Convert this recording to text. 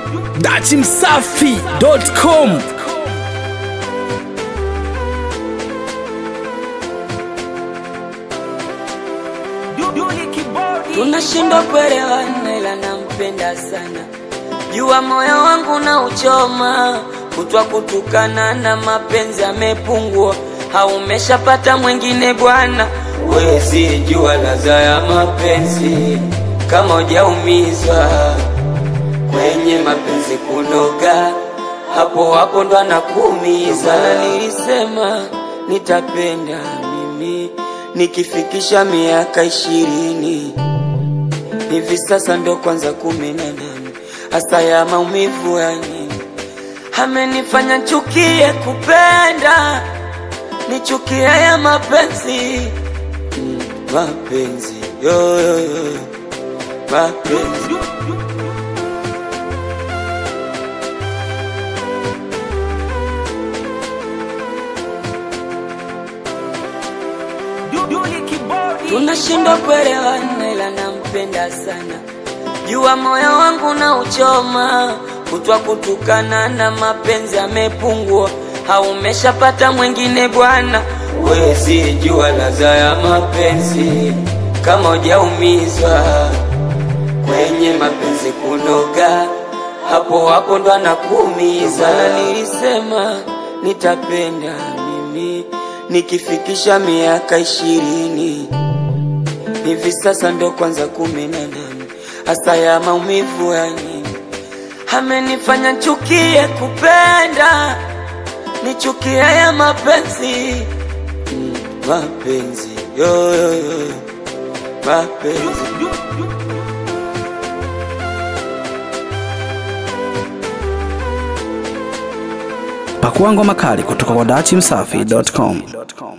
dachimsafi.com. Tunashindwa kuelewana ila nampenda sana. Jua moyo wangu na uchoma, kutwa kutukana na mapenzi yamepungua. Haumeshapata mwingine bwana, wewe si jua ladha ya mapenzi. Kama hujaumizwa kwenye mapenzi kunoga, hapo hapo ndo anakuumiza. Nilisema nitapenda mimi nikifikisha miaka 20. Hivi sasa ndo kwanza 18. Hasa ya maumivu ya nini amenifanya nichukie kupenda, nichukie ya mapenzi. Mapenzi yo yo yo, mapenzi. Tunashindwa kuelewana ila nampenda sana. Jua moyo wangu na uchoma, kutwa kutukana na mapenzi yamepungua. Haumeshapata mwingine bwana, wewe si jua ladha ya mapenzi. Kama hujaumizwa kwenye mapenzi kunoga, hapo hapo ndo anakuumiza. Nilisema nitapenda mimi nikifikisha miaka 20. Hivi sasa ndo kwanza 18. Hasa ya maumivu ya nini amenifanya nichukie kupenda, nichukie ya mapenzi. Mapenzi yo yo yo, mapenzi. Pakua ngoma kali kutoka kwa dachimsafi.com.